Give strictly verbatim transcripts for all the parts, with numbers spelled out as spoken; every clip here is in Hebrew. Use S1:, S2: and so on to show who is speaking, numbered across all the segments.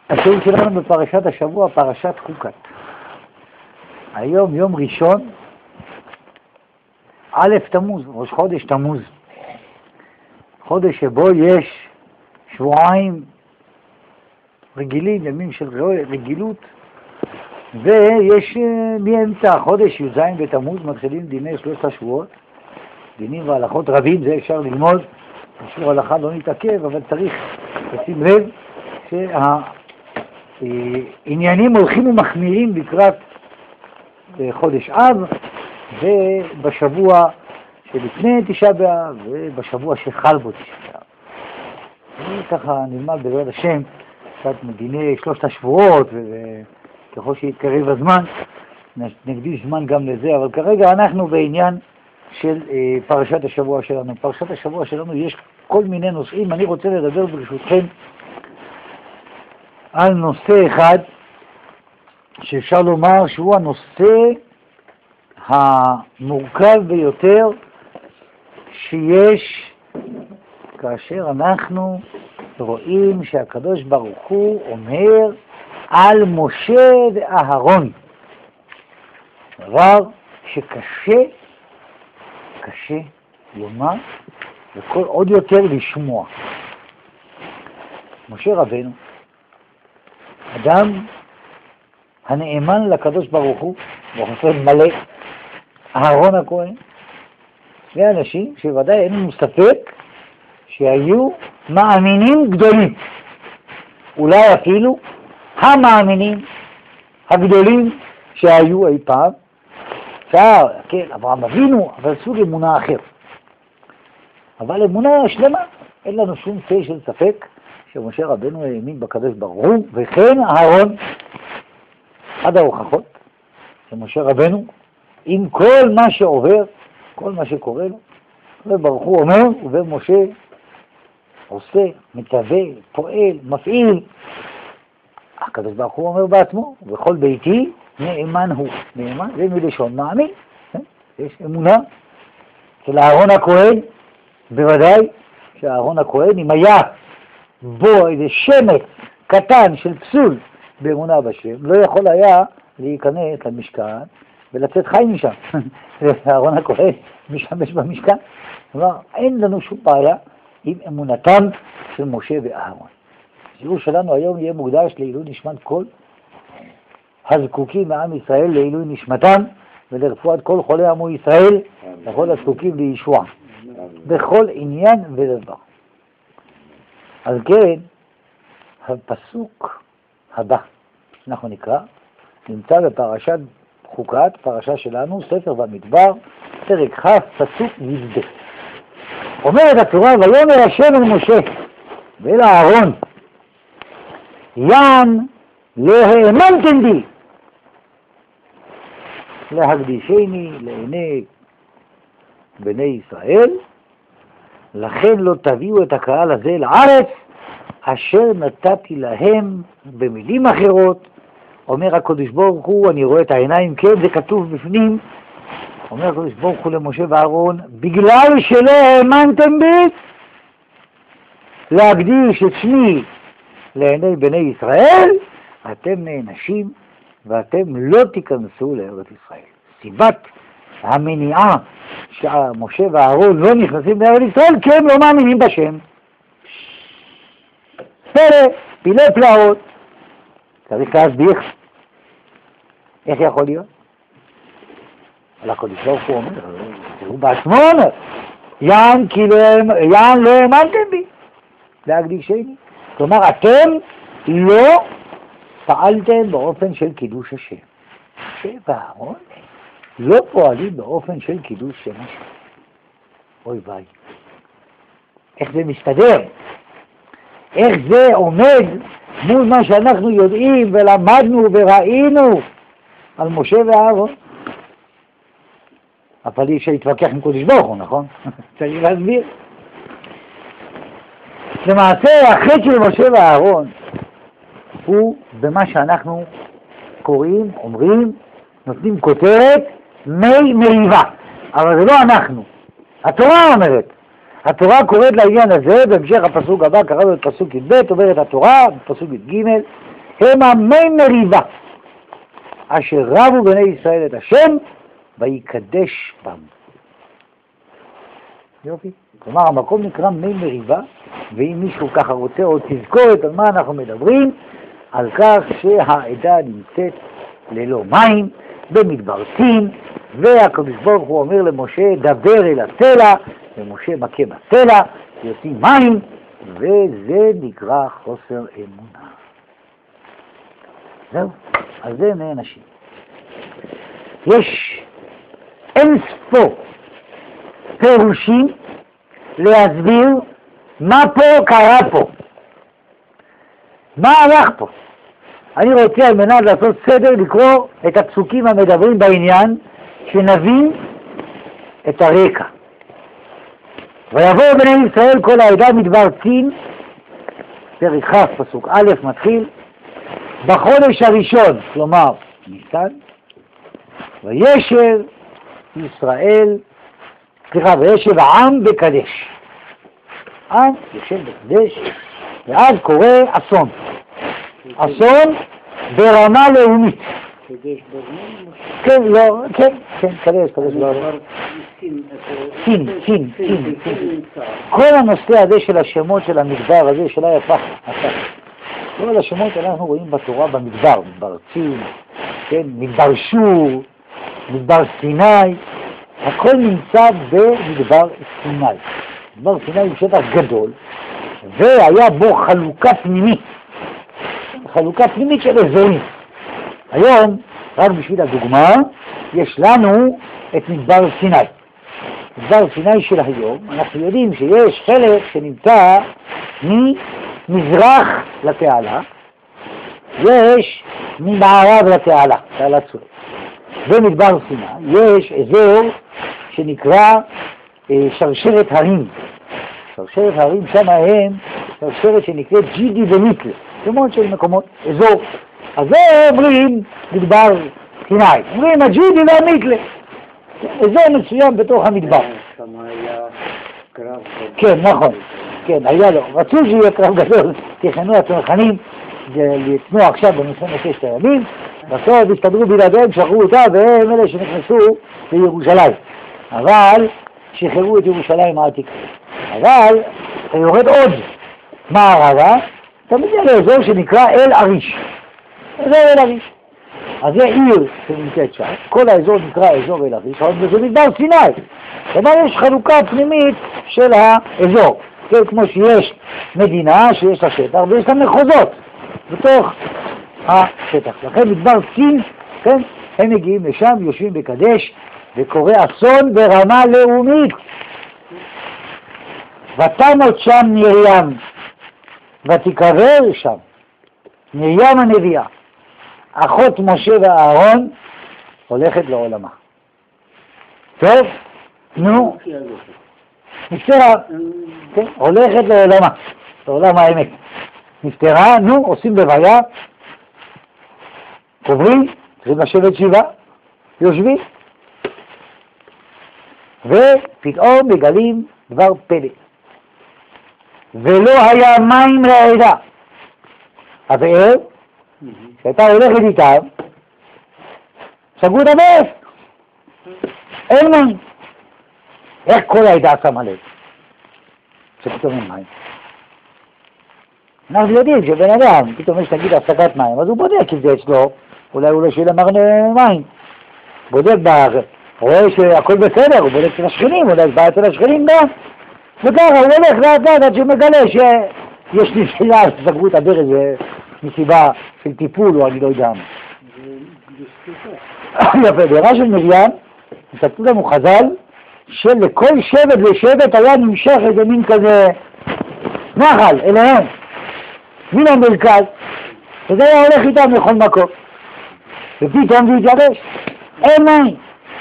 S1: השיעור שלנו בפרשת השבוע, פרשת חוקת. היום יום ראשון, א' תמוז, ראש חודש תמוז. חודש שבו יש שבועיים רגילים, ימים של רגילות, ויש מאמצע החודש י"ז בתמוז מתחילים דיני שלושת השבועות, דינים והלכות רבים, זה אפשר ללמוד, בשיעור הלכה לא נתעכב, אבל צריך לשים לב שהעניינים הולכים ומחמירים לקראת חודש אב, ובשבוע שלפני תשעה באב, ובשבוע שחל בו תשעה באב. וככה נלמד בעזרת השם קצת מדיני שלושת השבועות, וככל שיתקרב הזמן נקדיש זמן גם לזה, אבל כרגע אנחנו בעניין של אה, פרשת השבוע שלנו. פרשת השבוע שלנו יש כל מיני נושאים. אני רוצה לדבר ברשותכם על נושא אחד שאפשר לומר שהוא הנושא המורכב ביותר שיש כאשר אנחנו רואים שהקדוש ברוך הוא אומר על משה ואהרון, דבר שקשה קשה לומר וכל עוד יותר לשמוע. משה רבנו, אדם הנאמן לקדוש ברוך הוא, וחסר מלא, אהרון הכהן, זה אנשים שוודאי אין לנו ספק שהיו מאמינים גדולים, אולי אפילו המאמינים הגדולים שהיו אי פעם. אפשר, כן, אברהם אבינו, אבל סוג אמונה אחר. אבל אמונה שלמה, אין לנו שום צל של ספק שמשה רבנו האמין בקדוש ברוך הוא, וכן אהרון. אחד ההוכחות שמשה רבנו, עם כל מה שעובר, כל מה שקורה לו, הקדוש ברוך הוא אומר, ומשה עושה, מצווה, פועל, מפעיל. הקדוש ברוך הוא אומר בעצמו, וכל ביתי נאמן הוא. נאמן זה מלשון מאמין. יש אמונה של אהרון הכהן, בוודאי שאהרון הכהן, אם היה בו איזה שמץ קטן של פסול באמונה בשם, לא יכול היה להיכנס למשכן ולצאת חי משם. אהרון הכהן משמש במשכן. כלומר, אין לנו שום בעיה עם אמונתם של משה ואהרון. השיעור שלנו היום יהיה מוקדש לעילוי נשמת כל הזקוקים מעם ישראל, לעילוי נשמתם ולרפואת כל חולי עמו ישראל, לכל הזקוקים לישוע בכל עניין ודבר. אז כן, הפסוק הבא אנחנו נקרא נמצא בפרשת חוקת, פרשה שלנו, ספר במדבר, פרק כ', פסוק י"ב. אומרת התורה, ויאמר השם אל משה ואל אהרון, ים לא האמנתם בי להקדישני לעיני בני ישראל, לכן לא תביאו את הקהל הזה לארץ אשר נתתי להם. במילים אחרות אומר הקדוש ברוך הוא, אני רואה את העיניים, כן, זה כתוב בפנים, אומר הקדוש ברוך הוא למשה ואהרון, בגלל שלא האמנתם בי להקדיש את שמי לעיני בני ישראל, אתם נענשים ואתם לא תיכנסו לארץ ישראל. סיבת המניעה שמשה ואהרון לא נכנסים לארץ ישראל כי הם לא מאמינים בשם. פלא, פילי פלאות. צריך להסביר איך יכול להיות? על הקדוש ברוך הוא אומר, הוא בעצמו אומר, ים לא האמנתם בי להקדישני. כלומר, אתם לא פעלתם באופן של קידוש השם. משה ואהרון לא פועלים באופן של קידוש שם השם. אוי ביי. איך זה מסתדר? איך זה עומד מול מה שאנחנו יודעים ולמדנו וראינו על משה ואהרון? אבל אי אפשר להתווכח עם קדוש ברוך הוא, נכון? צריך להסביר. למעשה החטא של משה ואהרון הוא במה שאנחנו קוראים, אומרים, נותנים כותרת מי מריבה, אבל זה לא אנחנו, התורה אומרת. התורה קוראת לעניין הזה, בהמשך הפסוק הבא, קראנו את פסוק י"ב, אומרת התורה, פסוק י"ג, המה מי מריבה, אשר רבו בני ישראל את השם, ויקדש בם. יופי. כלומר, המקום נקרא מי מריבה, ואם מישהו ככה רוצה עוד תזכורת על מה אנחנו מדברים, על כך שהעדה נמצאת ללא מים, במדבר סין, והקדוש ברוך הוא אומר למשה, דבר אל הסלע, ומשה מכה בסלע, יוצאים מים, וזה נקרא חוסר אמונה. זהו, אז זה מי אנשים. יש אין ספור פירושים להסביר מה פה קרה פה, מה הלך פה. אני רוצה על מנת לעשות סדר לקרוא את הפסוקים המדברים בעניין, שנבין את הרקע. ויבואו בני ישראל כל העדה מדבר צין, פרק כ' פסוק א' מתחיל, בחודש הראשון, כלומר ניסן, וישב ישראל, סליחה, וישב העם בקדש. עם יושב בקדש, ואז קורה אסון. אסון ברמה לאומית.
S2: קדש בזמן?
S1: כן, לא, כן, כן, קדש, קדש בזמן. סין, סין, סין, סין. כל הנושא הזה של השמות של המדבר הזה, שלה יפח, הפך. כל השמות אנחנו רואים בתורה במדבר, מדבר צין, כן, מדבר שור, מדבר סיני, הכל נמצא במדבר סיני. מדבר סיני הוא שטח גדול, והיה בו חלוקה פנימית, חלוקה פנימית של אזורים. היום, רק בשביל הדוגמה, יש לנו את מדבר סיני. מדבר סיני של היום, אנחנו יודעים שיש חלק שנמצא ממזרח לתעלה, יש ממערב לתעלה, תעלה צור. במדבר סיני יש אזור שנקרא אה, שרשרת הרים. שרשרת הרים שם הם שרשרת שנקראת ג'ידי ומיתלה, שמות של מקומות, אזור. אז זה אומרים מדבר סיני, אומרים הג'ידי והמיתלה, אזור מסוים בתוך המדבר.
S2: שם היה קרב.
S1: כן, נכון, כן, היה לו, רצו שיהיה קרב גדול, תכננו הצנחנים לתנוע עכשיו במלחמת ששת הימים, בסוף הסתדרו בלעדיהם, שחררו אותה, והם אלה שנכנסו לירושלים. אבל שחררו את ירושלים העתיקה. אבל יורד עוד מערבה, תמיד היה לאזור שנקרא אל עריש. אזור אל עריש. אז זה עיר שנמצאת שם, כל האזור נקרא אזור אל עריש, אבל זה מדבר סיני. כלומר יש חלוקה פנימית של האזור. כן, כמו שיש מדינה שיש לה שטח ויש לה מחוזות בתוך השטח. לכן מדבר צין, כן, הם מגיעים לשם, יושבים בקדש, וקורה אסון ברמה לאומית. ותמות שם מרים, ותיקבר שם מרים הנביאה, אחות משה ואהרון, הולכת לעולמה. טוב, נו, נפטרה, כן, הולכת לעולמה, לעולם האמת. נפטרה, נו, עושים בוויה, קוברים, צריכים לשבת שבעה, יושבים, ופתאום מגלים דבר פלא. ולא היה מים לעדה. הבאר, שהייתה הולכת איתם, סגרו את הבאר. אין מים. איך כל העדה שמה לב? שפתאום אין מים. אנחנו יודעים שבן אדם, פתאום יש נגיד הפסקת מים, אז הוא בודק אם זה אצלו, אולי הוא לא שיהיה למרנה מים. בודק בארץ, רואה שהכל בסדר, הוא בודק אצל השכנים, אולי יש בעיה אצל השכנים גם. וככה הוא הולך לאט לאט עד שמגלה שיש נפילה, סגרו את הברז מסיבה של טיפול או אני לא יודע מה. יפה, בעירה של מרים, מסתכלו לנו חז"ל, שלכל שבט ושבט היה נמשך איזה מין כזה נחל אליהם, מן המרכז, וזה היה הולך איתם לכל מקום. ופתאום זה התייבש, אין מים.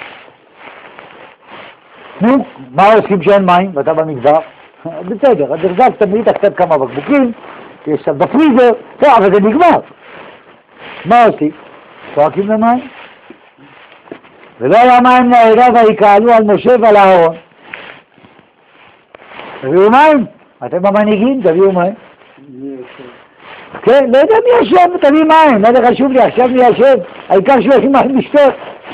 S1: נו, מה עושים שאין מים? ואתה במדבר? בסדר, הדרגה תמיד קצת כמה בקבוקים, יש שם בפריזר, טוב, אבל זה נגמר. מה עושים? צועקים למים. ולא היה מים לעדה ויקהלו על משה ועל אהרון. תביאו מים, אתם המנהיגים, תביאו מים. כן, לא יודע מי השם, תביא מים, מה זה חשוב לי, עכשיו מי השם, העיקר שהוא הכי מים לשתות.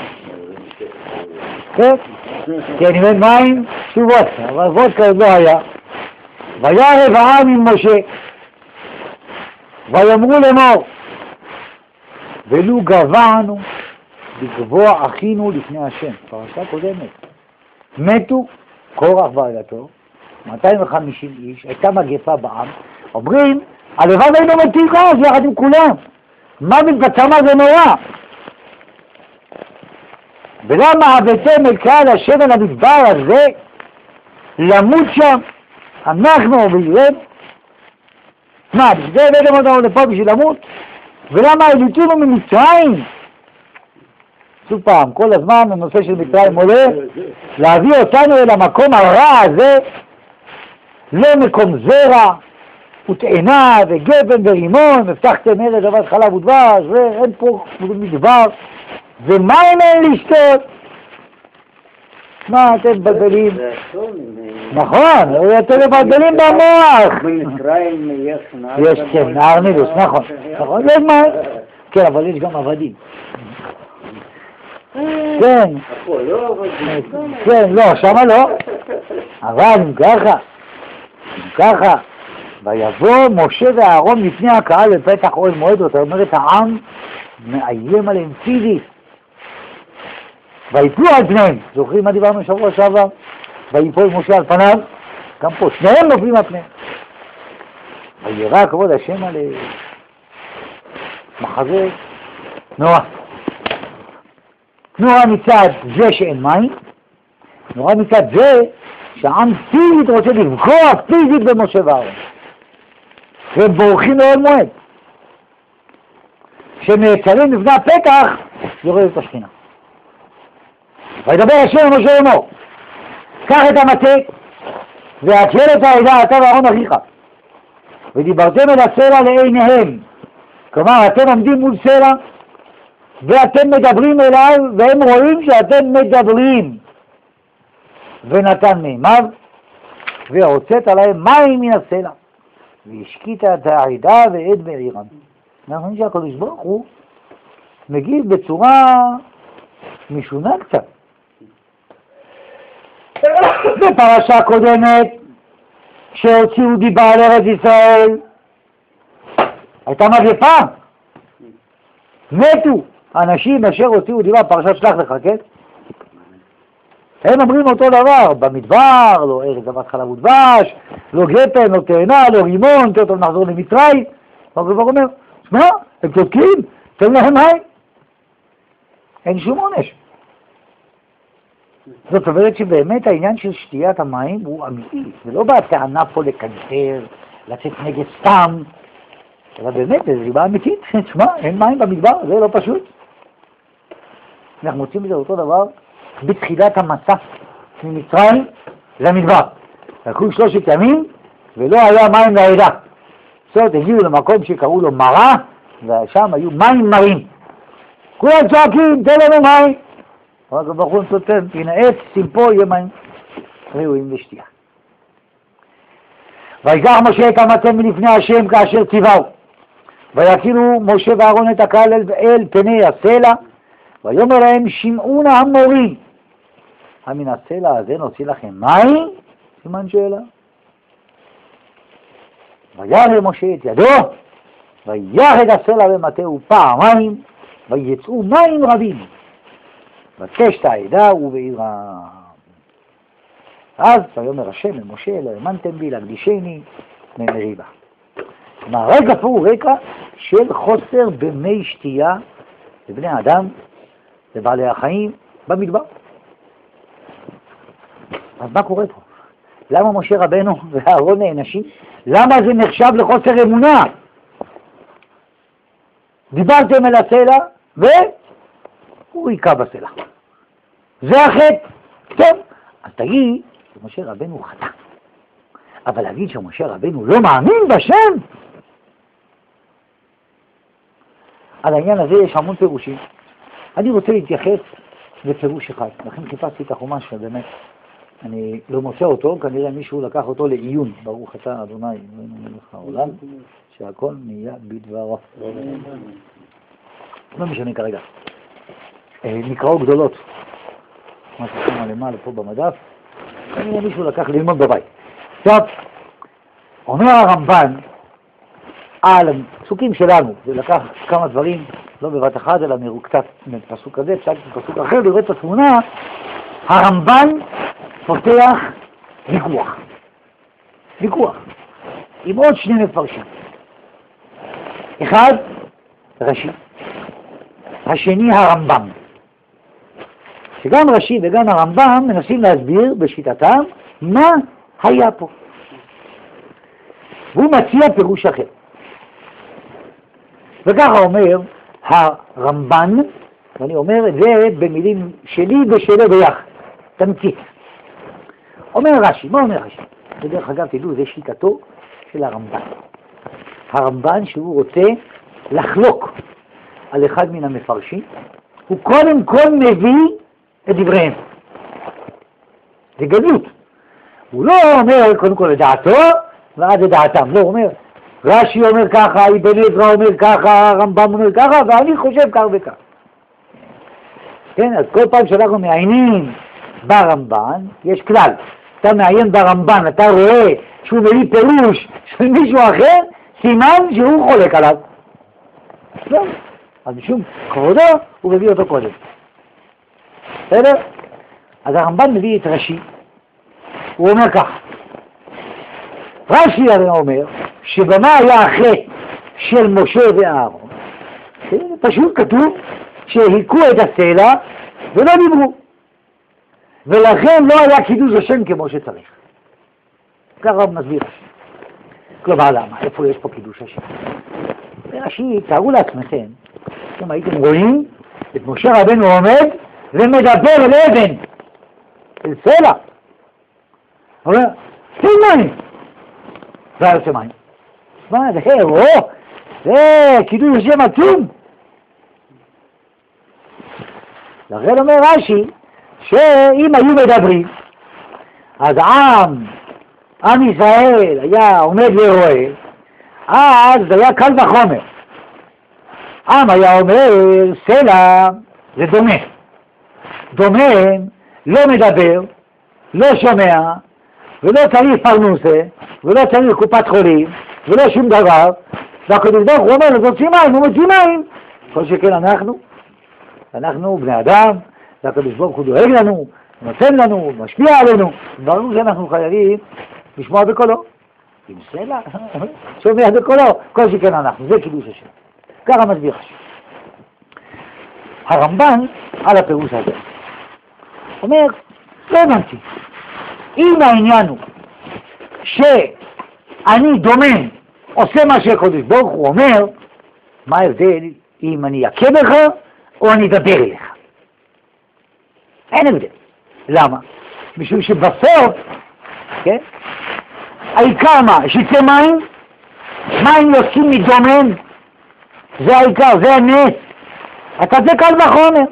S1: כן? כן, אם אין מים, שוב וודקה, אבל וודקה עוד לא היה. וירב העם עם משה, ויאמרו לאמור, ולו גבענו לגבוע אחינו לפני השם. פרשה קודמת. מתו קורח ועדתו, מאתיים וחמישים איש, הייתה מגפה בעם, אומרים, הלבד היינו מתים אז יחד עם כולם. מה מתבצע זה נורא? ולמה הבאתם את קהל השם על המדבר הזה למות שם? אנחנו וילד? מה, בשביל זה הבאתם אותנו לפה בשביל למות? ולמה העליתונו ממצרים? שוב פעם, כל הזמן הנושא של מצרים עולה להביא אותנו אל המקום הרע הזה, לא מקום זרע ותאנה וגבן ורימון, הבטחתם ארץ זבת חלב ודבש, ואין פה מדבר, ומים אין לשתות. מה אתם מבלבלים? נכון, אתם מבלבלים במוח.
S2: במצרים יש נהר.
S1: יש, כן, נהר נילוס, נכון. נכון, יש מים. כן, אבל יש גם עבדים. כן. כן, לא, שמה לא. אבל אם ככה, אם ככה, ויבוא משה ואהרון לפני הקהל בפתח אוהל מועד, זאת אומרת העם מאיים עליהם פיזית. ויפלו על פניהם, זוכרים מה דיברנו שבוע שעבר? ויפול משה על פניו, גם פה שניהם נופלים על פניהם. וירא כבוד השם על מחזה נורא. נורא מצד זה שאין מים, נורא מצד זה שהעם פיזית רוצה לפגוע פיזית במשה ואהרון. והם בורחים לאוהל מועד. כשנעצרים לפני הפתח, יורדת השכינה. וידבר השם למשה לאמור, קח את המטה והקל את העדה אתה ואהרון אחיך, ודיברתם אל הסלע לעיניהם. כלומר, אתם עומדים מול סלע ואתם מדברים אליו, והם רואים שאתם מדברים. ונתן מימיו והוצאת עליהם מים מן הסלע, והשקית את העדה ואת בעירם. אנחנו חושבים שהקדוש ברוך הוא מגיב בצורה משונה קצת. בפרשה קודמת שהוציאו דיבה על ארץ ישראל הייתה מגפה, מתו אנשים אשר הוציאו דיבה, פרשת שלח לך, כן? הם אומרים אותו דבר, במדבר, לא ארץ זבת חלב ודבש, לא גפן, לא תאנה, לא רימון, יותר טוב נחזור למצרים. הקדוש ברוך הוא אומר, שמע, הם צודקים, תן להם מים. אין שום עונש. זאת אומרת שבאמת העניין של שתיית המים הוא אמיתי, ולא בטענה פה לקנטר, לצאת נגד סתם, אלא באמת, זו סיבה אמיתית, שמע, אין מים במדבר, זה לא פשוט. אנחנו מוצאים בזה אותו דבר בתחילת המסע ממצרים למדבר. לקחו שלושת ימים ולא היה מים לעדה. זאת הגיעו למקום שקראו לו מרה, ושם היו מים מרים. כולם צועקים, תן לנו מים. רק הבחור נותן, הנה עץ, שים פה, יהיה מים ראויים לשתייה. ויקח משה את המטה מלפני השם כאשר ציווהו. ויקילו משה ואהרון את הקהל אל, אל פני הסלע, ויאמר להם שמעו נא המורים, המן הסלע הזה נוציא לכם מים? סימן שאלה. וירא משה את ידו, ויח את הסלע במטהו פעמיים, ויצאו מים רבים, ותשת העדה ובעירם. אז ויאמר השם אל משה, לא האמנתם בי להקדישני ממריבה. כלומר, הרקע פה הוא רקע של חוסר במי שתייה לבני האדם, לבעלי החיים, במדבר. אז מה קורה פה? למה משה רבנו ואהרון נענשים? למה זה נחשב לחוסר אמונה? דיברתם אל הסלע והוא היכה בסלע. זה החטא. טוב, אז תגיד שמשה רבנו חטא. אבל להגיד שמשה רבנו לא מאמין בשם? על העניין הזה יש המון פירושים. אני רוצה להתייחס לפירוש אחד. לכן חיפשתי את החומש שבאמת אני לא מוצא אותו, כנראה מישהו לקח אותו לעיון. ברוך אתה אדוני, אלוהינו מלך העולם, שהכל נהיה בדברו. לא משנה כרגע. נקראו גדולות. מה ששמה למעלה פה במדף. כנראה מישהו לקח ללמוד בבית. טוב, אומר הרמב"ן על הפסוקים שלנו, ולקח כמה דברים, לא בבת אחת, אלא מרוקצת מפסוק הזה, פסק מפסוק אחר, לראות את התמונה, הרמב"ן פותח ויכוח. ויכוח. עם עוד שני מפרשים. אחד, רש"י. השני, הרמב"ם. שגם רש"י וגם הרמב"ם מנסים להסביר בשיטתם מה היה פה. והוא מציע פירוש אחר. וככה אומר הרמב"ן, ואני אומר את זה במילים שלי ושלו ביחד, תמצית. אומר רש"י, מה אומר רש"י? בדרך אגב, תדעו, זה שיטתו של הרמב"ן. הרמב"ן שהוא רוצה לחלוק על אחד מן המפרשים, הוא קודם כל מביא את דבריהם. זה גדלות. הוא לא אומר קודם כל לדעתו, ואז לדעתם. לא, הוא אומר, רש"י אומר ככה, אבן עזרא אומר ככה, הרמב"ם אומר ככה, ואני חושב כך וכך. כן, אז כל פעם שאנחנו מעיינים ברמב"ן, יש כלל. אתה מעיין ברמב"ן, אתה רואה שהוא מביא פירוש של מישהו אחר, סימן שהוא חולק עליו. לא, אז משום כבודו הוא מביא אותו קודם. בסדר? אז הרמב"ן מביא את רש"י, הוא אומר ככה. רש"י הרי אומר שבמה היה החטא של משה ואהרון, פשוט כתוב שהיכו את הסלע ולא דיברו, ולכן לא היה קידוש השם כמו שצריך. ככה הוא מסביר רש"י. כלומר למה? איפה יש פה קידוש השם? רש"י, תארו לעצמכם, אם הייתם רואים את משה רבנו עומד ומדבר אל אבן, אל סלע. הוא אומר, תן מים. זה היה יוצא מים. מה זה? או, זה קידוש השם עצום. לכן אומר רש"י, שאם היו מדברים, אז עם, עם ישראל היה עומד ורואה, אז זה היה קל וחומר. עם היה אומר, סלע זה דומה. דומה, לא מדבר, לא שומע, ולא צריך פרנוסה, ולא צריך קופת חולים, ולא שום דבר, והקדוש ברוך הוא אומר לו, תוציא מים, הוא מוציא מים. כל שכן אנחנו, אנחנו בני אדם, והקדוש ברוך הוא דואג לנו, נותן לנו, משפיע עלינו, ברור שאנחנו חייבים לשמוע בקולו. עם סלע, שומע בקולו, כל שכן אנחנו, זה קידוש השם. ככה מסביר השם. הרמב"ן על הפירוש הזה אומר, לא הבנתי, אם העניין הוא שאני דומה, עושה מה שהקדוש ברוך הוא אומר, מה ההבדל אם אני אכה בך או אני אדבר אליך? אין הבדל. למה? משום שבסוף, כן? העיקר מה? שיצא מים? מים יוצאים מדומם? זה העיקר, זה הנס. אתה זה קל וחומר.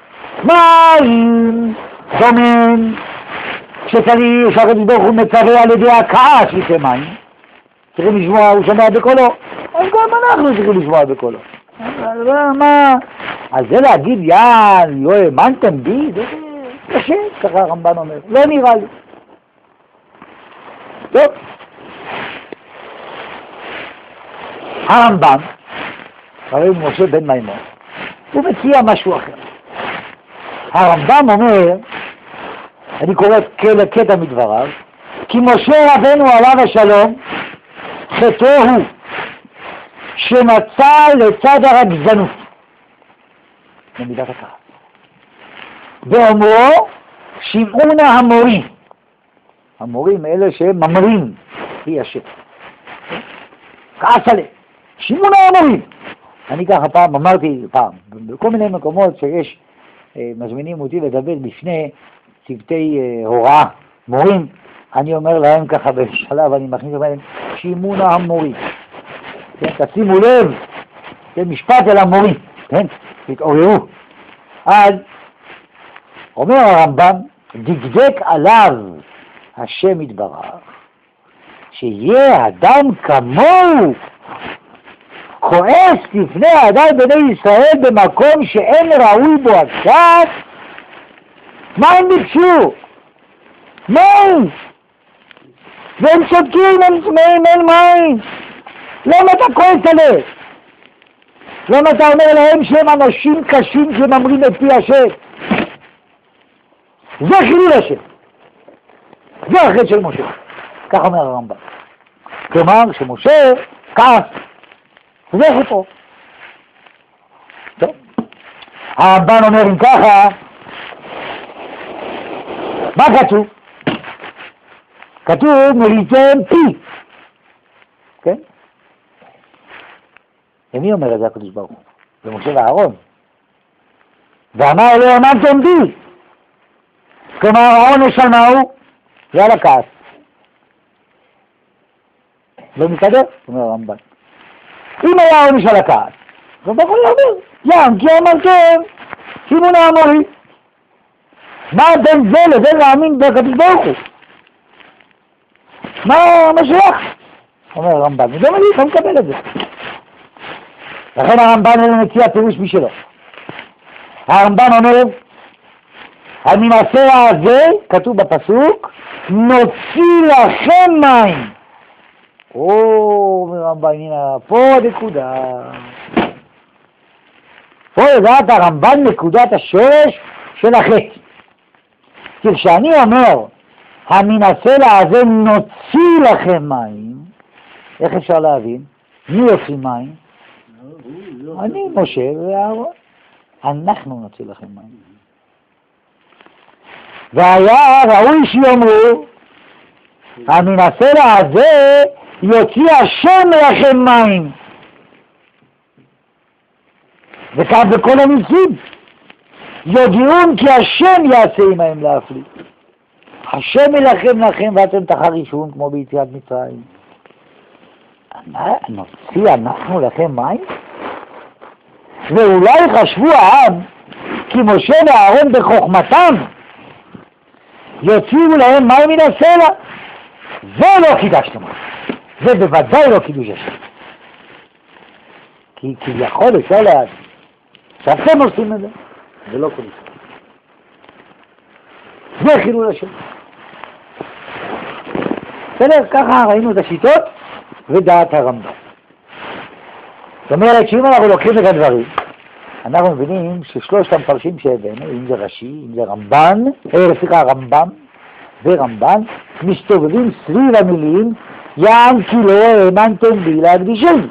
S1: מים דומם, שצריך שהקדוש ברוך הוא מצווה על ידי הכאה שיצא מים. צריכים לשמוע, הוא שומע בקולו. אז גם אנחנו צריכים לשמוע בקולו. מה? אז זה להגיד, יאללה, לא האמנתם בי? זה קשה, ככה הרמב"ן אומר. לא נראה לי. טוב. הרמב"ם, הרי משה בן מימון, הוא מציע משהו אחר. הרמב"ם אומר, אני קורא קטע מדבריו, כי משה רבנו עליו השלום, חטאו הוא שמצא לצד הרגזנות, במידת הכעס. ואומרו, שמעונה המורים, המורים אלה שממרים, היא השם. כעס עליהם, שמעונה המורים. אני ככה פעם, אמרתי פעם, בכל מיני מקומות שיש, מזמינים אותי לדבר בפני צוותי הוראה, מורים, אני אומר להם ככה בשלב, אני מכניס להם, שמעונה המורים. כן, תשימו לב, זה משפט אל המורים, כן, תתעוררו. אז, אומר הרמב"ם, דקדק עליו השם יתברך, שיהיה אדם כמוהו כועס לפני עדיין בני ישראל במקום שאין ראוי בו הקצת, מה הם ביקשו? מים! והם צודקים, הם צמאים, אין מים! למה אתה כועס עליהם? למה אתה אומר להם שהם אנשים קשים שממרים את פי השם? זה חילול השם. זה החטא של משה. כך אומר הרמב"ם. כלומר שמשה כעס. זה חטאו. טוב. הרמב"ם אומר אם ככה, מה כתוב? כתוב מריתם פי. כן? ומי אומר את זה הקדוש ברוך הוא? זה משה ואהרון. ואמר אלוהים האמנתם בי. כלומר העונש על מה הוא? זה על הכעס. לא מסתדר? אומר הרמב"ם. אם היה העונש על הכעס, זה ברוך הוא אומר, ים כי אמרתם, שימו נאמרי. מה בין זה לבין להאמין בקדוש ברוך הוא? מה משלח? אומר הרמב"ם, זה מליך, לא מקבל את זה. לכן הרמב"ם מציע פירוש משלו. הרמב"ם אומר, המעשה הזה, כתוב בפסוק, נוציא לכם מים. או, אומר הרמב"ם, הנה, פה נקודה. פה יודעת הרמב"ם נקודת השורש של החטא. כי כשאני אומר, המנסה הזה נוציא לכם מים, איך אפשר להבין? מי יוציא מים? אני, משה ואהרון. אנחנו נוציא לכם מים. והיה ראוי שיאמרו, המנסה הזה יוציא השם לכם מים. וכך בכל הניסים. יודעון כי השם יעשה עמהם להפליא. השם ילחם לכם ואתם תחרישון כמו ביציאת מצרים. נוציא אנחנו לכם מים? ואולי חשבו העם כי משה ואהרון בחוכמתם יוציאו להם מים מן הסלע. זה לא קידשתם. זה בוודאי לא קידוש השם. כי כביכול אפשר להגיד שאתם עושים את זה. זה לא קידוש. זה חילול השם. בסדר, ככה ראינו את השיטות ודעת הרמב"ם. זאת אומרת שאם אנחנו לוקחים את הדברים, אנחנו מבינים ששלושת המפרשים שהבאנו, אם זה רש"י, אם זה רמב"ן, אה, סליחה, רמב"ם ורמב"ן, מסתובבים סביב המילים יען כי לא האמנתם בי להקדישני.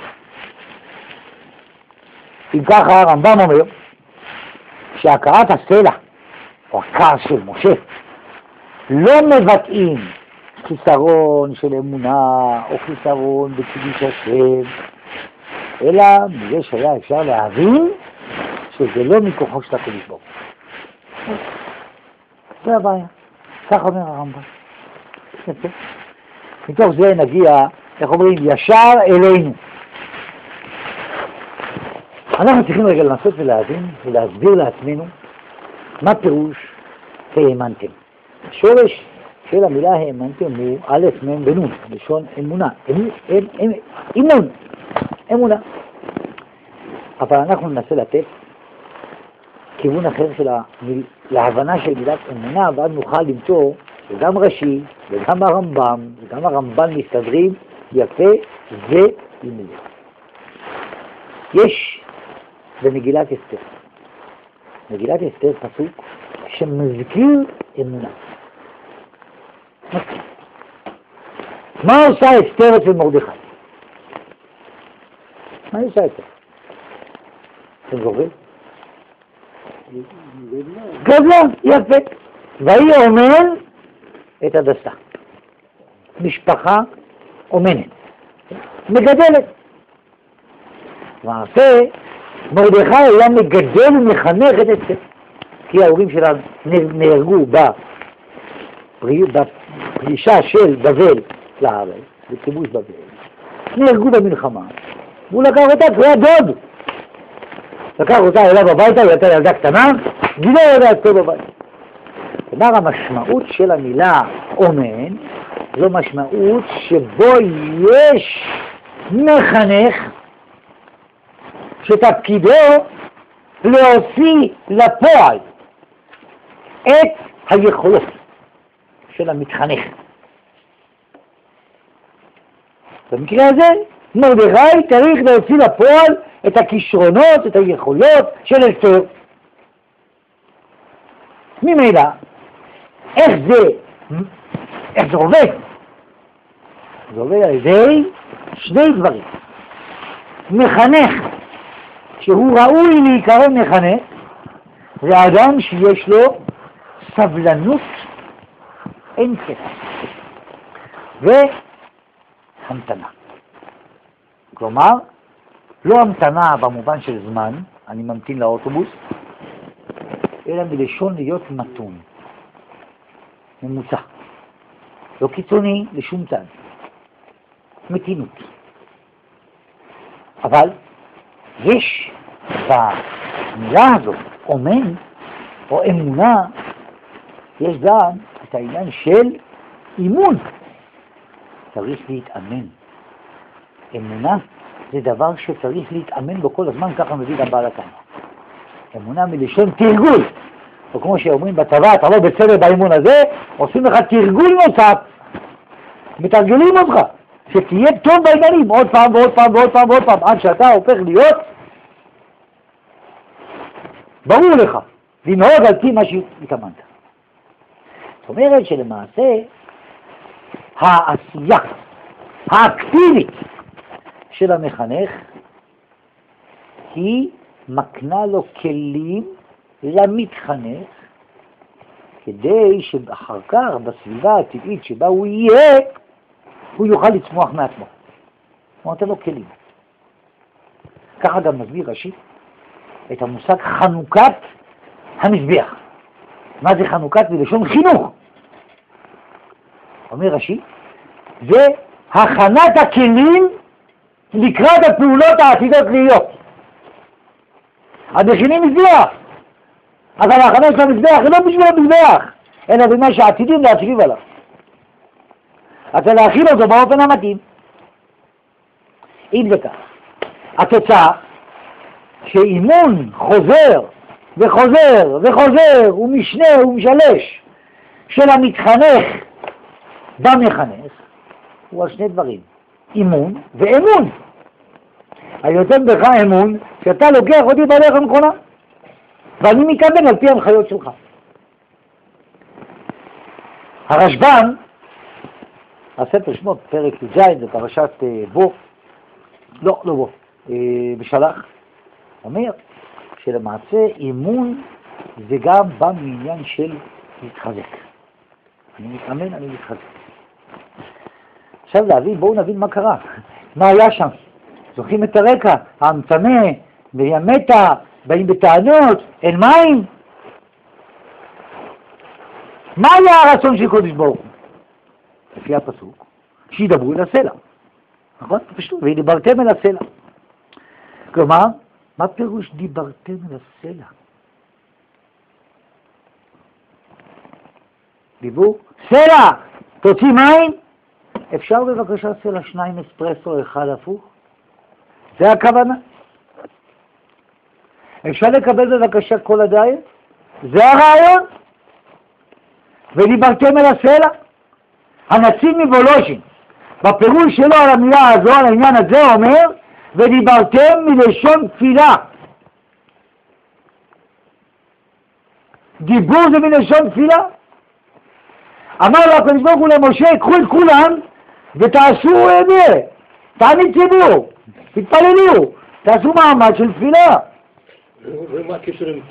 S1: אם ככה הרמב"ם אומר שהכרת הסלע או הכעס של משה לא מבטאים חיסרון של אמונה או חיסרון בקידוש השם, אלא מזה שהיה אפשר להבין שזה לא מכוחו של הקדוש ברוך הוא. זה הבעיה. כך אומר הרמב"ם. מתוך זה נגיע, איך אומרים, ישר אלינו. אנחנו צריכים רגע לנסות ולהבין ולהסביר לעצמנו מה פירוש האמנתם. השורש של המילה האמנתם הוא א' מ' ונון, לשון אמונה, אמון, אמונה. אבל אנחנו ננסה לתת כיוון אחר של המיל... להבנה של מילת אמונה, ואז נוכל למצוא שגם רש"י וגם הרמב"ם וגם הרמב"ן מסתדרים יפה זה עם זה. יש במגילת אסתר, מגילת אסתר פסוק שמזכיר אמונה. מה עושה אסתר אצל מרדכי? מה עושה אסתר? אתם זוכרים? גדלה, יפה. והיא אומן את הדסה. משפחה אומנת. מגדלת. למעשה, מרדכי היה מגדל ומחנך את אסתר. כי ההורים שלה נהרגו בפלישה של בבל לארץ, בכיבוש בבל. נהרגו במלחמה. והוא לקח אותה כהיה דוד. לקח אותה אליו הביתה, היא הייתה ילדה קטנה, גילה ילדה אסתר בבית. כלומר, המשמעות של המילה אומן, זו משמעות שבו יש מחנך שתפקידו להוציא לפועל את היכולות של המתחנך. במקרה הזה, מרדכי צריך להוציא לפועל את הכישרונות, את היכולות של אסתר. ממילא, איך זה, איך זה עובד? זה עובד על ידי שני דברים. מחנך, שהוא ראוי להיקרא מחנך, זה אדם שיש לו סבלנות אין קץ והמתנה. כלומר, לא המתנה במובן של זמן, אני ממתין לאוטובוס, אלא מלשון להיות מתון, ממוצע, לא קיצוני לשום צד, מתינות. אבל יש במילה הזאת, אומן או אמונה, יש גם את העניין של אימון. צריך להתאמן. אמונה זה דבר שצריך להתאמן בו כל הזמן, ככה מביא גם בעל התניא. אמונה מלשון תרגול. או כמו שאומרים בצבא, אתה לא בסדר באימון הזה, עושים לך תרגול נוסף. מתרגלים אותך, שתהיה טוב בעניינים, עוד פעם ועוד פעם ועוד פעם ועוד פעם, עד שאתה הופך להיות, ברור לך, לנהוג על פי מה שהתאמנת. זאת אומרת שלמעשה, העשייה האקטיבית של המחנך היא מקנה לו כלים למתחנך כדי שאחר כך בסביבה הטבעית שבה הוא יהיה הוא יוכל לצמוח מעצמו. הוא נותן לו כלים. ככה גם מסביר רש"י את המושג חנוכת המזבח. מה זה חנוכת? בלשון חינוך. אומר רש"י, זה הכנת הכלים לקראת הפעולות העתידות להיות. המכינים מזבח. אבל ההכנה של המזבח היא לא בשביל המזבח, אלא במה שעתידים להצביב עליו. אתה להכין אותו באופן המתאים. אם זה כך, התוצאה שאימון חוזר וחוזר וחוזר ומשנה ומשלש של המתחנך במחנך הוא על שני דברים, אימון ואמון. אני נותן בך אמון שאתה לוקח אותי בדרך הנכונה ואני מקבל על פי ההנחיות שלך. הרשב"ן, הספר שמות, פרק י"ז, זה פרשת בו, לא, לא בו, בשלח, אומר שלמעשה אימון זה גם בא מעניין של להתחזק. אני מתאמן, אני מתחזק. עכשיו להבין, בואו נבין מה קרה, מה היה שם. זוכרים את הרקע, המטמא, וימתה, באים בטענות, אין מים. מה היה הרצון של קודש ברוך הוא? לפי הפסוק, שידברו אל הסלע. נכון? פשוט, ודיברתם אל הסלע. כלומר, מה פירוש דיברתם אל הסלע? דיבור, סלע, תוציא מים. אפשר בבקשה סלע שניים אספרסו, אחד הפוך? זה הכוונה. אפשר לקבל בבקשה כל הדיין? זה הרעיון. ודיברתם אל הסלע. הנציב מבולושין, בפירוש שלו על המילה הזו, על העניין הזה, אומר, ודיברתם מלשון תפילה. דיבור זה מלשון תפילה. אמר לו הקדוש ברוך הוא למשה, קחו את כולם ותעשו נראה, תענית ציבור, תתפללו, תעשו מעמד של תפילה.
S3: ומה הקשר עם...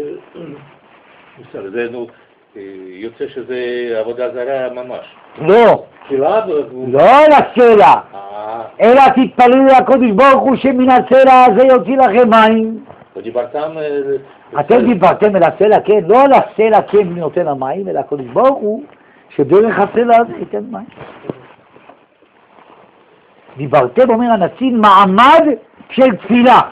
S3: זה יוצא שזה עבודה זרה ממש.
S1: לא.
S3: תפילה?
S1: לא לסלע. אלא תתפללו לקדוש ברוך הוא שמן הסלע הזה יוציא לכם מים.
S3: ודיברתם...
S1: אתם דיברתם אל הסלע, כן, לא על הסלע כן נותן המים, אלא הקדוש ברוך הוא שדרך הסלע הזה ייתן מים. דיברתם, אומר הנציב, מעמד של תפילה.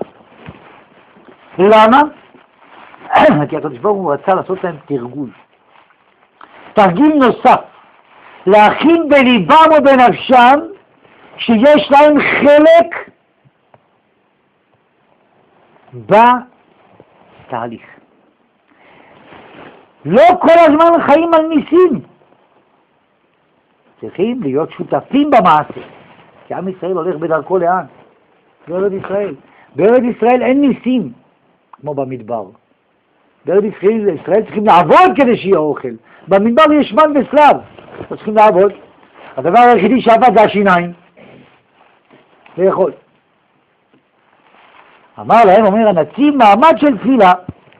S1: למה? כי הקדוש ברוך הוא רצה לעשות להם תרגול. תרגיל נוסף, להכין בליבם או בנפשם שיש להם חלק בתהליך. לא כל הזמן חיים על ניסים. צריכים להיות שותפים במעשה. כי עם ישראל הולך בדרכו לאן? בארץ ישראל. בארץ ישראל אין ניסים, כמו במדבר. בארץ ישראל, ישראל צריכים לעבוד כדי שיהיה אוכל. במדבר יש מן וסלב, לא צריכים לעבוד. הדבר היחידי שעבד זה השיניים. לאכול. אמר להם, אומר הנציב, מעמד של תפילה.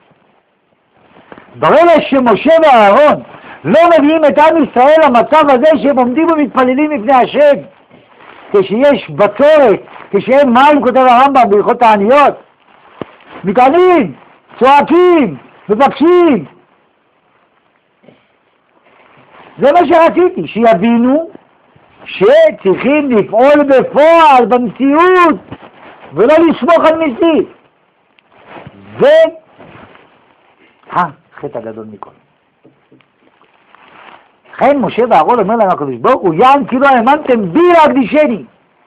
S1: ברגע שמשה ואהרון לא מביאים את עם ישראל למצב הזה שהם עומדים ומתפללים מפני השם, כשיש בצורת, כשאין מים, כותב הרמב"ם בהלכות העניות, מתענים, צועקים, מבקשים. זה מה שרציתי, שיבינו שצריכים לפעול בפועל במציאות ולא לסמוך על ניסים. זה החטא הגדול מכל. לכן משה ואהרון אומר להם הקדוש ברוך הוא, יען כי לא האמנתם בי להקדישני.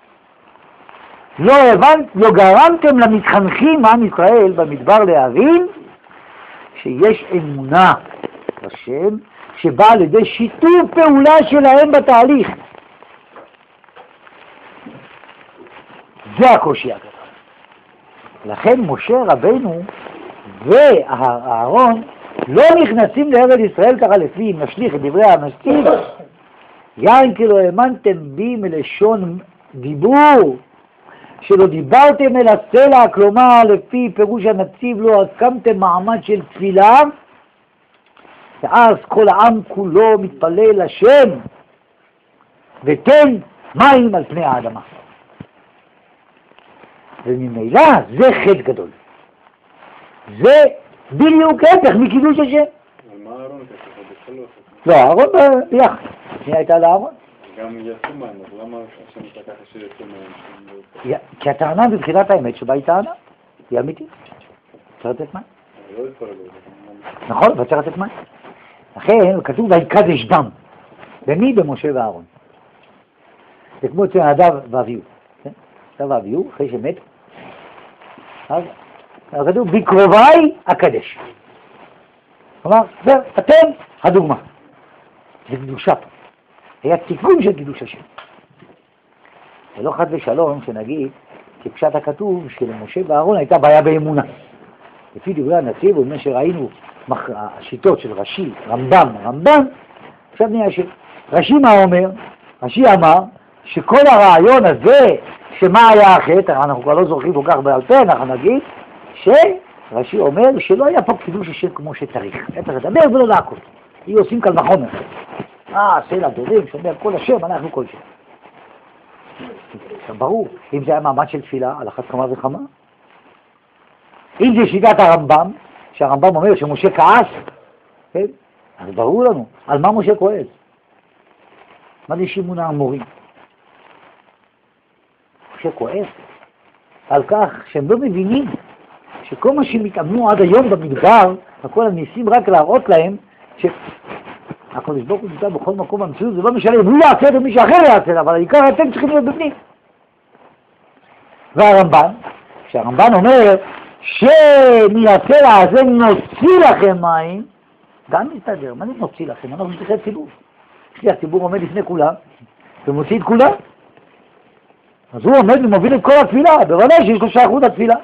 S1: לא הבנת, לא גרמתם למתחנכים עם ישראל במדבר להבין שיש אמונה בשם שבאה על ידי שיתוף פעולה שלהם בתהליך. זה הקושי הגדול. לכן משה רבנו ואהרון לא נכנסים לארץ ישראל ככה לפי, אם נשליך את דברי הנציב, יען כי לא האמנתם בי מלשון דיבור, שלא דיברתם אל הסלע, כלומר לפי פירוש הנציב לא הקמתם מעמד של תפילה, ואז כל העם כולו מתפלל לשם, ותן מים על פני האדמה. וממילא זה חטא גדול. זה בדיוק הפך מקידוש השם.
S2: אבל מה אהרון ככה? בשלוש?
S1: לא, אהרון ביחד. מי הייתה לאהרון?
S2: גם יצאו מים, אז למה השם לקח שיצאו מים?
S1: כי הטענה בבחינת האמת שבה היא טענה, היא אמיתית. צריך לתת מים.
S2: לא יכול להיות.
S1: נכון, אבל צריך לתת מים. לכן כתוב ויקדש דם. במי? במשה ואהרון. זה כמו אצל נדב ואביהו. נדב ואביהו, אחרי שמת, אז כתוב בקרוביי הקדש. כלומר, זה אתם הדוגמה. זה קדושה פה. היה תיקון של קידוש השם. ולא חד ושלום שנגיד, כפשט הכתוב שלמשה ואהרון הייתה בעיה באמונה. לפי דברי הנציב, ומה שראינו, השיטות של רש"י, רמב"ם, רמב"ם, עכשיו נהיה ש... רש"י מה אומר? רש"י אמר שכל הרעיון הזה, שמה היה החטא, אנחנו כבר לא זוכרים כל כך בעל פה, אנחנו נגיד, שרש"י אומר שלא היה פה קידוש השם כמו שצריך. היה צריך לדבר ולא לעקוד. היו עושים קל וחומר. אה, סלע דורים, שאומר כל השם, אנחנו כל שם. עכשיו ברור, אם זה היה מעמד של תפילה, על אחת כמה וכמה. אם זה שיטת הרמב"ם, שהרמב"ם אומר שמשה כעס, כן? אז ברור לנו, על מה משה כועס? מה זה שימון האמורים? משה כועס על כך שהם לא מבינים שכל מה שהם התאמנו עד היום במדבר, הכל הניסים רק להראות להם ש... הקדוש ברוך הוא נמצא בכל מקום במציאות, זה לא משנה אם הוא יעשה את מישהו אחר יעשה, אבל העיקר אתם צריכים להיות בפנים. והרמב"ן, כשהרמב"ן אומר שמהסלע הזה נוציא לכם מים, גם מסתדר, מה זה נוציא לכם? אנחנו שליחי ציבור. שליח ציבור עומד לפני כולם ומוציא את כולם. אז הוא עומד ומוביל את כל התפילה, בוודאי שיש לו שייכות לתפילה.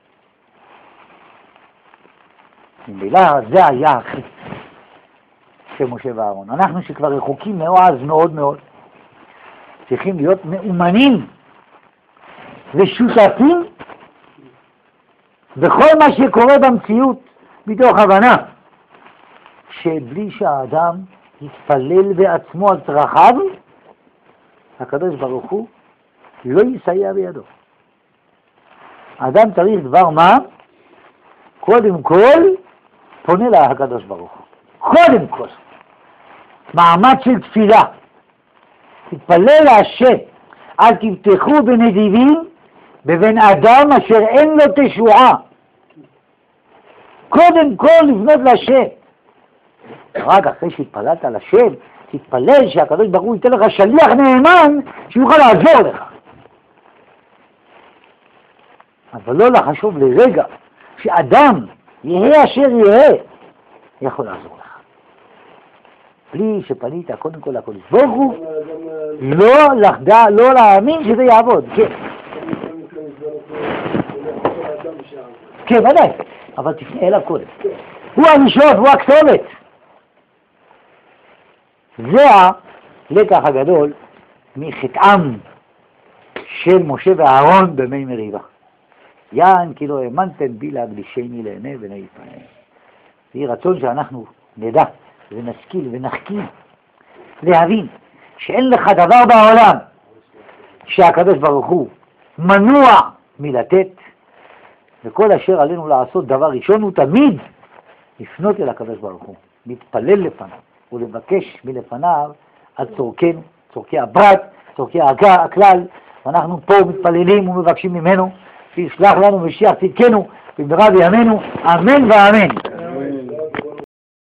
S1: ממילא זה היה הכי של משה ואהרון. אנחנו שכבר רחוקים מאוד מאוד מאוד, צריכים להיות מאומנים ושותפים בכל מה שקורה במציאות, מתוך הבנה שבלי שהאדם יתפלל בעצמו על צרכיו, הקדוש ברוך הוא לא יסייע בידו. האדם צריך דבר מה? קודם כל פונה לה הקדוש ברוך הוא. קודם כל. מעמד של תפילה. תתפלל להשם. אל תבטחו בנדיבים בבן אדם אשר אין לו תשועה. קודם כל לבנות להשם. רק אחרי שהתפללת על השם, תתפלל שהקדוש ברוך הוא ייתן לך שליח נאמן שיוכל לעזור לך. אבל לא לחשוב לרגע שאדם יהיה אשר יהיה, יכול לעזור לך. בלי שפנית קודם כל לקודש ברוך הוא, לא לחדה, לא להאמין שזה יעבוד. כן. כן, ודאי, אבל תפנה אליו קודם. הוא הראשון, הוא הכתובת. זה הלקח הגדול מחטאם של משה ואהרון במי מריבה. יען כי לא האמנתם בי להקדישני לעיני בני ישראל. זה רצון שאנחנו נדע ונשכיל ונחכים להבין שאין לך דבר בעולם שהקדוש ברוך הוא מנוע מלתת, וכל אשר עלינו לעשות דבר ראשון הוא תמיד לפנות אל הקדוש ברוך הוא, להתפלל לפניו ולבקש מלפניו על צורכנו, צורכי הפרט, צורכי הכלל, ואנחנו פה מתפללים ומבקשים ממנו שישלח לנו משיח צדקנו במהרה בימינו, אמן ואמן.